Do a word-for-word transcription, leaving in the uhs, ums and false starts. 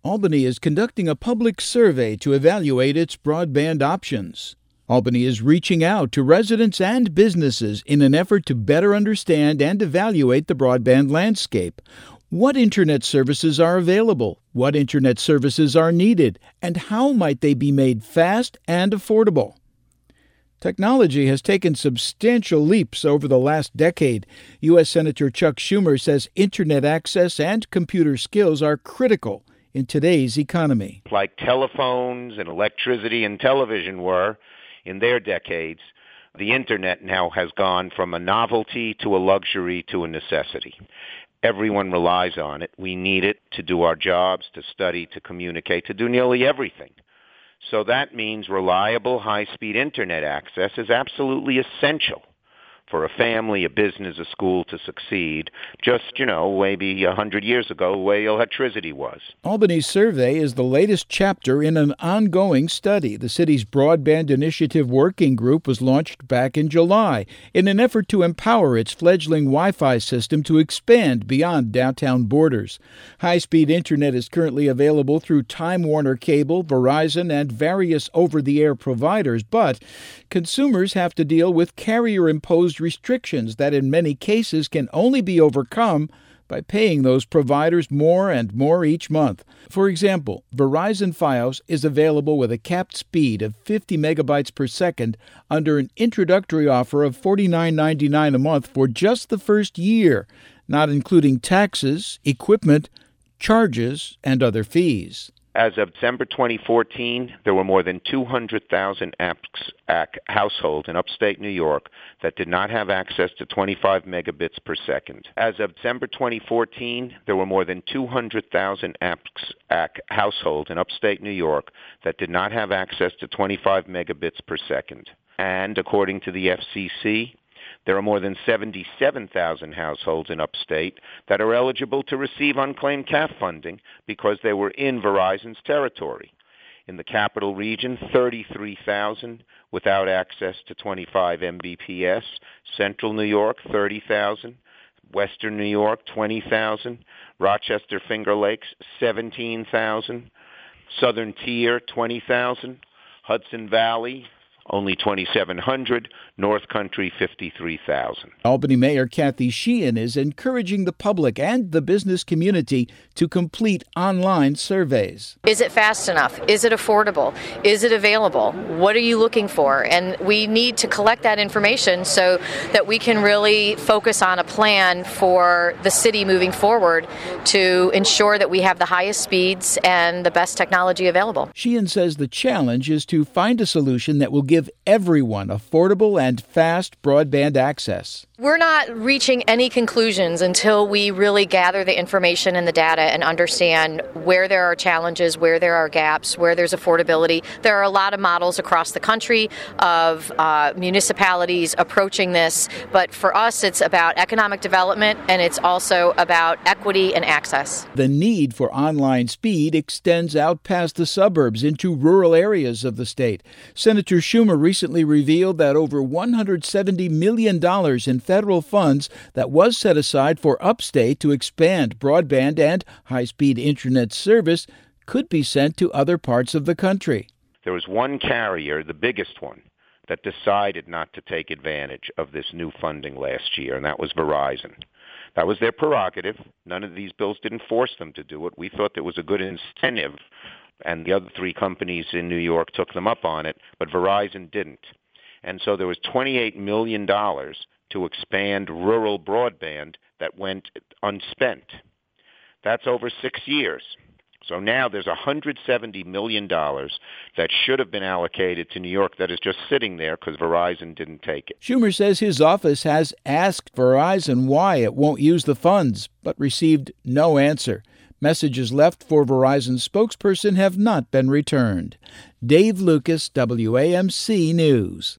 Albany is conducting a public survey to evaluate its broadband options. Albany is reaching out to residents and businesses in an effort to better understand and evaluate the broadband landscape. What Internet services are available? What Internet services are needed? And how might they be made fast and affordable? Technology has taken substantial leaps over the last decade. U S Senator Chuck Schumer says Internet access and computer skills are critical in today's economy. Like telephones and electricity and television were in their decades, the Internet now has gone from a novelty to a luxury to a necessity. Everyone relies on it. We need it to do our jobs, to study, to communicate, to do nearly everything. So that means reliable, high-speed Internet access is absolutely essential for a family, a business, a school to succeed, just, you know, maybe a hundred years ago, the way electricity was. Albany's survey is the latest chapter in an ongoing study. The city's Broadband Initiative Working Group was launched back in July in an effort to empower its fledgling Wi-Fi system to expand beyond downtown borders. High-speed Internet is currently available through Time Warner Cable, Verizon, and various over-the-air providers, but consumers have to deal with carrier-imposed restrictions that in many cases can only be overcome by paying those providers more and more each month. For example, Verizon Fios is available with a capped speed of fifty megabytes per second under an introductory offer of forty-nine ninety-nine a month for just the first year, not including taxes, equipment, charges, and other fees. As of December twenty fourteen, there were more than two hundred thousand apps, ac- households in upstate New York that did not have access to twenty-five megabits per second. As of December twenty fourteen, there were more than two hundred thousand apps, ac- households in upstate New York that did not have access to twenty-five megabits per second. And according to the F C C, there are more than seventy-seven thousand households in upstate that are eligible to receive unclaimed C A F funding because they were in Verizon's territory. In the capital region, thirty-three thousand without access to twenty-five megabits per second. Central New York, thirty thousand. Western New York, twenty thousand. Rochester Finger Lakes, seventeen thousand. Southern Tier, twenty thousand. Hudson Valley, only twenty-seven hundred, North Country fifty-three thousand. Albany Mayor Kathy Sheehan is encouraging the public and the business community to complete online surveys. Is it fast enough? Is it affordable? Is it available? What are you looking for? And we need to collect that information so that we can really focus on a plan for the city moving forward to ensure that we have the highest speeds and the best technology available. Sheehan says the challenge is to find a solution that will give everyone affordable and fast broadband access. We're not reaching any conclusions until we really gather the information and the data and understand where there are challenges, where there are gaps, where there's affordability. There are a lot of models across the country of uh, municipalities approaching this, but for us it's about economic development and it's also about equity and access. The need for online speed extends out past the suburbs into rural areas of the state. Senator Schumer recently revealed that over one hundred seventy million dollars in federal funds that was set aside for upstate to expand broadband and high-speed Internet service could be sent to other parts of the country. There was one carrier, the biggest one, that decided not to take advantage of this new funding last year, and that was Verizon. That was their prerogative. None of these bills didn't force them to do it. We thought there was a good incentive, and the other three companies in New York took them up on it, but Verizon didn't. And so there was twenty-eight million dollars to expand rural broadband that went unspent. That's over six years. So now there's one hundred seventy million dollars that should have been allocated to New York that is just sitting there because Verizon didn't take it. Schumer says his office has asked Verizon why it won't use the funds, but received no answer. Messages left for Verizon's spokesperson have not been returned. Dave Lucas, W A M C News.